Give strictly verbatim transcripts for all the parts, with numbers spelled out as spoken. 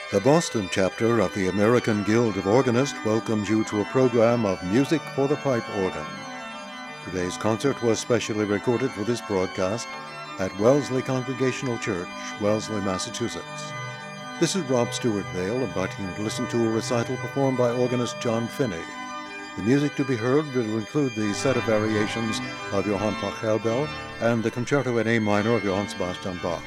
The Boston chapter of the American Guild of Organists welcomes you to a program of Music for the Pipe Organ. Today's concert was specially recorded for this broadcast at Wellesley Congregational Church, Wellesley, Massachusetts. This is Rob Stewart Vale inviting you to listen to a recital performed by organist John Finney. The music to be heard will include the set of variations of Johann Pachelbel and the concerto in A minor of Johann Sebastian Bach.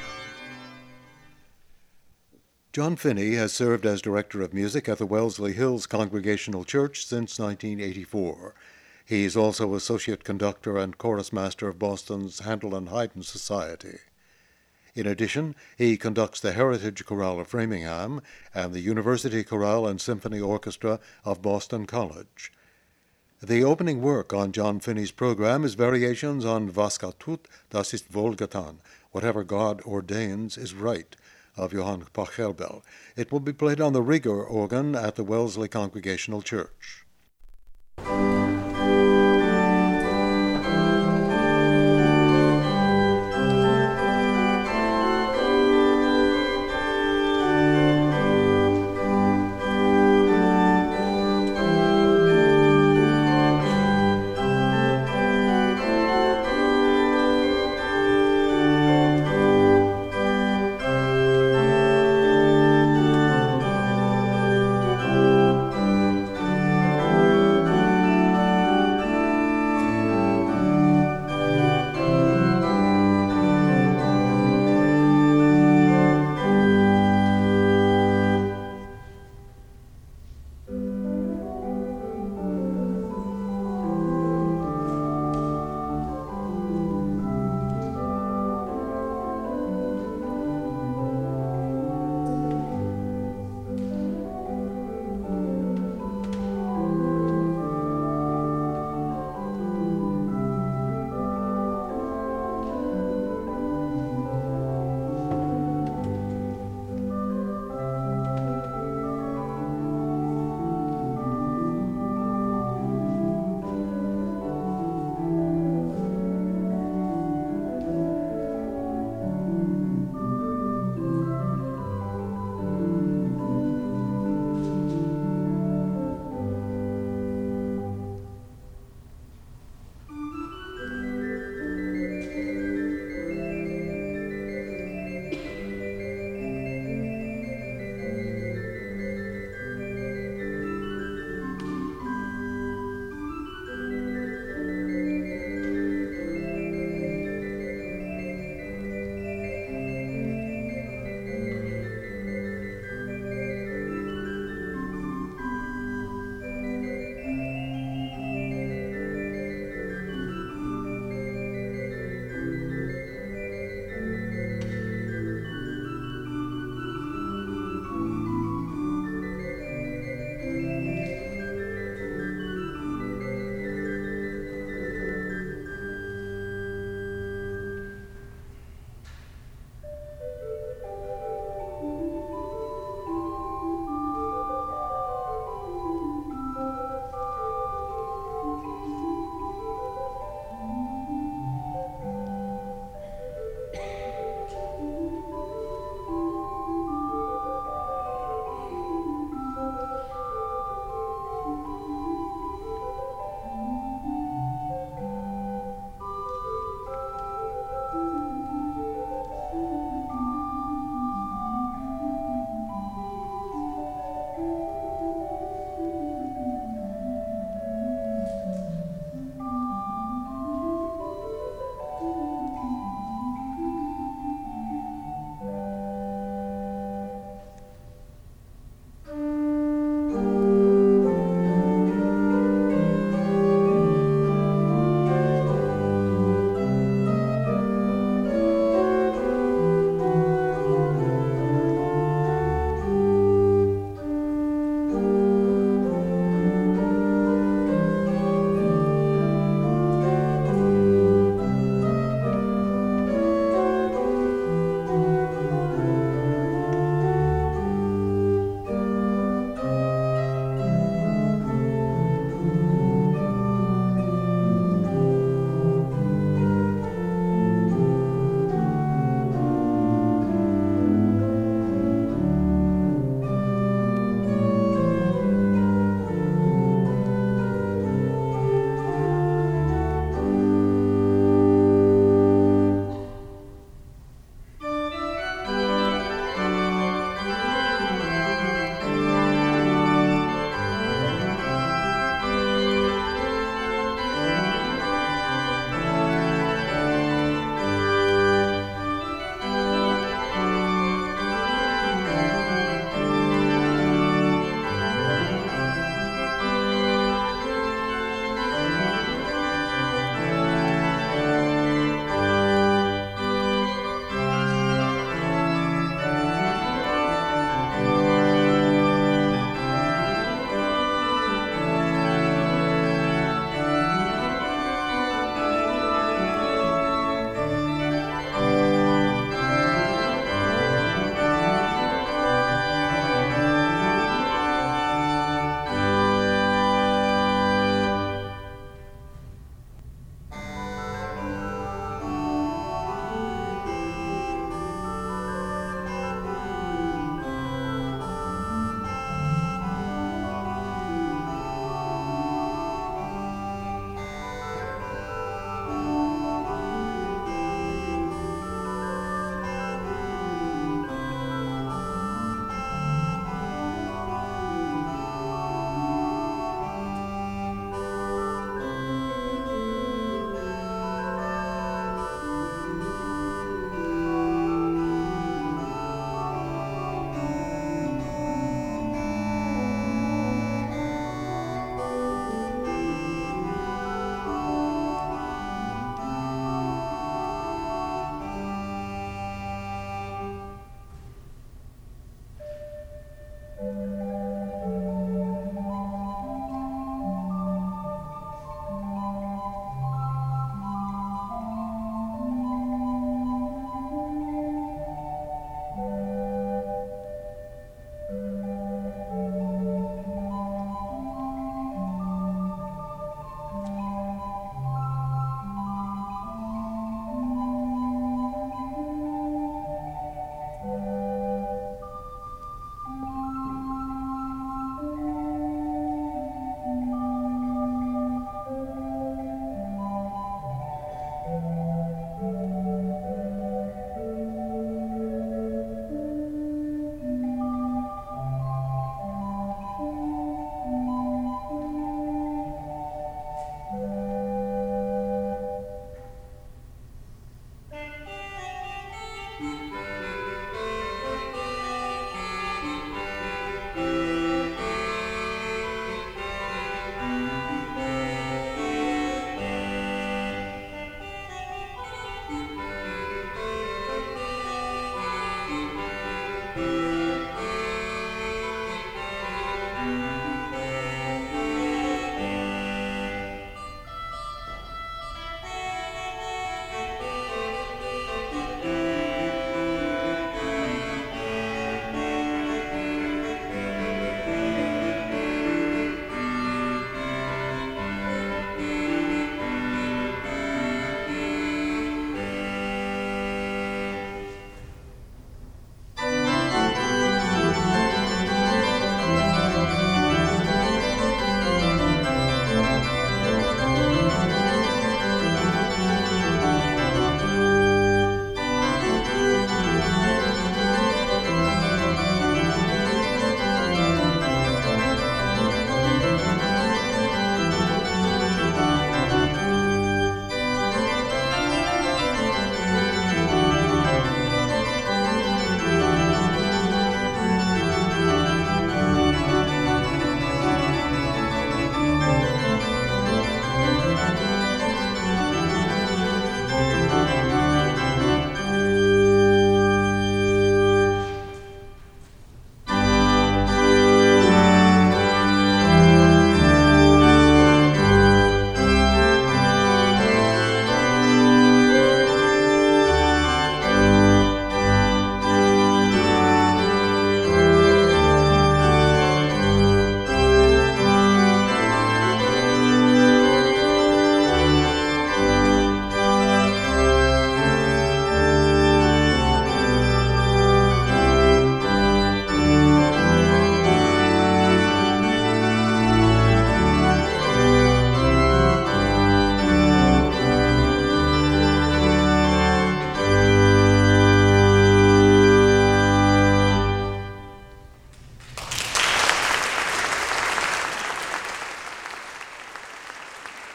John Finney has served as Director of Music at the Wellesley Hills Congregational Church since nineteen eighty-four. He is also Associate Conductor and Chorus Master of Boston's Handel and Haydn Society. In addition, he conducts the Heritage Chorale of Framingham and the University Chorale and Symphony Orchestra of Boston College. The opening work on John Finney's program is Variations on Was Gott tut, das ist wohlgetan, Whatever God Ordains is Right, of Johann Pachelbel. It will be played on the Rieger organ at the Wellesley Congregational Church.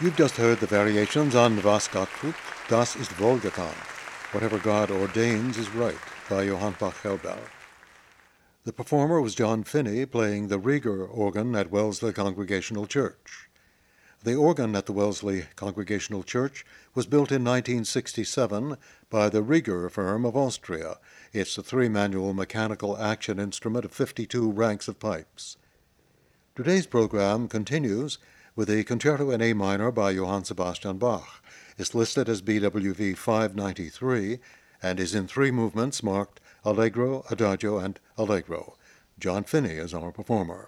You've just heard the variations on Was Gott tut, das ist wohlgetan. Whatever God ordains is right, by Johann Pachelbel. The performer was John Finney, playing the Rieger organ at Wellesley Congregational Church. The organ at the Wellesley Congregational Church was built in nineteen sixty-seven by the Rieger firm of Austria. It's a three-manual mechanical action instrument of fifty-two ranks of pipes. Today's program continues with a concerto in A minor by Johann Sebastian Bach. It's listed as B W V five ninety-three and is in three movements marked Allegro, Adagio, and Allegro. John Finney is our performer.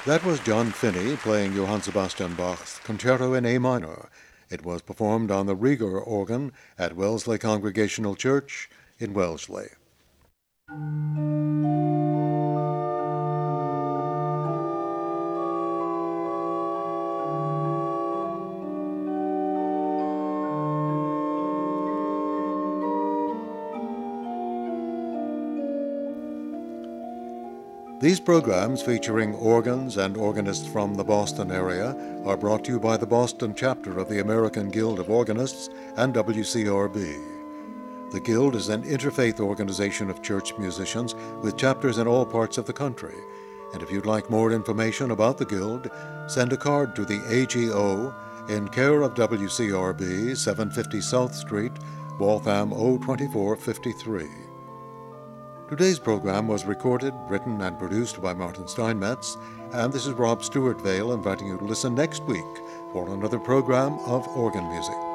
That was John Finney playing Johann Sebastian Bach's Concerto in A minor. It was performed on the Rieger organ at Wellesley Congregational Church in Wellesley. These programs, featuring organs and organists from the Boston area, are brought to you by the Boston chapter of the American Guild of Organists and W C R B. The Guild is an interfaith organization of church musicians with chapters in all parts of the country. And if you'd like more information about the Guild, send a card to the A G O in care of W C R B, seven fifty South Street, Waltham O twenty-four fifty-three. Today's program was recorded, written, and produced by Martin Steinmetz, and this is Rob Stewart Vale inviting you to listen next week for another program of organ music.